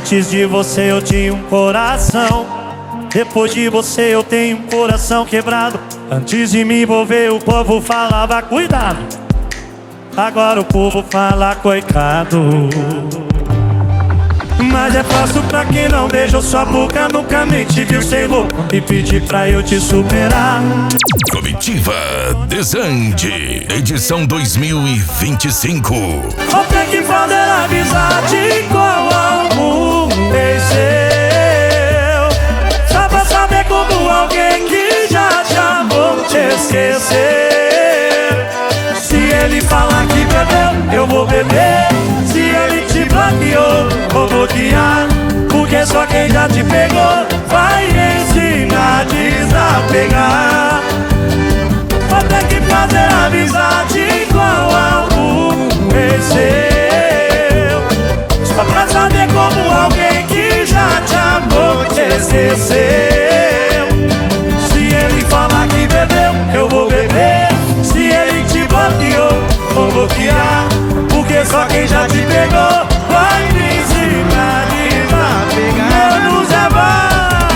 Antes de você eu tinha um coração, depois de você eu tenho um coração quebrado. Antes de me envolver o povo falava cuidado, agora o povo fala coitado. Mas é fácil pra quem não beijou sua boca, nunca nem te viu sem louco e pedir pra eu te superar. Comitiva Desande, edição 2025. Vou ter que fazer amizade com algum ex seu, só pra saber como alguém que já te amou te esquecer. Se ele falar que bebeu, eu vou beber. Se ele te bloqueou, vou bloquear. Porque só quem já te pegou vai ensinar a desapegar. Vou ter que fazer amizade com algum ex seu, só pra saber como alguém que já te amou te esqueceu. Se ele falar que bebeu, eu vou beber. Se ele te bloqueou, vou bloquear. Porque só quem já te pegou vai me ensinar a desapegar. Menos é bom.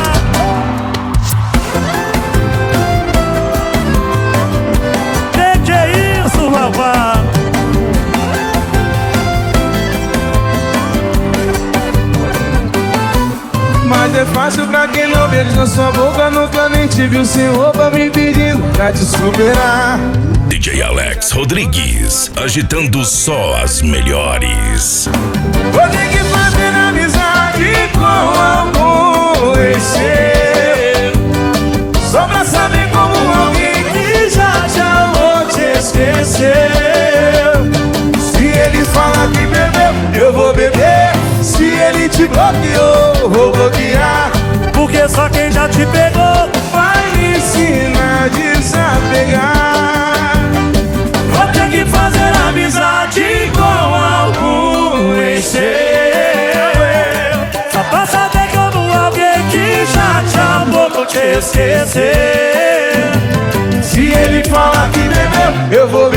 Mas é fácil pra quem não beija sua boca, nunca nem te viu sem roupa, me pedindo pra te superar. DJ Alex Rodrigues, agitando só as melhores. Vou ter que fazer amizade com algum ex seu, só pra saber como alguém que já te amou te esqueceu. Se ele falar que bebeu, eu vou beber. Se ele te bloqueou, vou bloquear. Porque só quem já te pegou vai me ensinar a desapegar. vou ter que fazer amizade com algum ex seu, só pra saber como alguém que já te amou vou te esquecer. Se ele falar que bebeu, eu vou beber.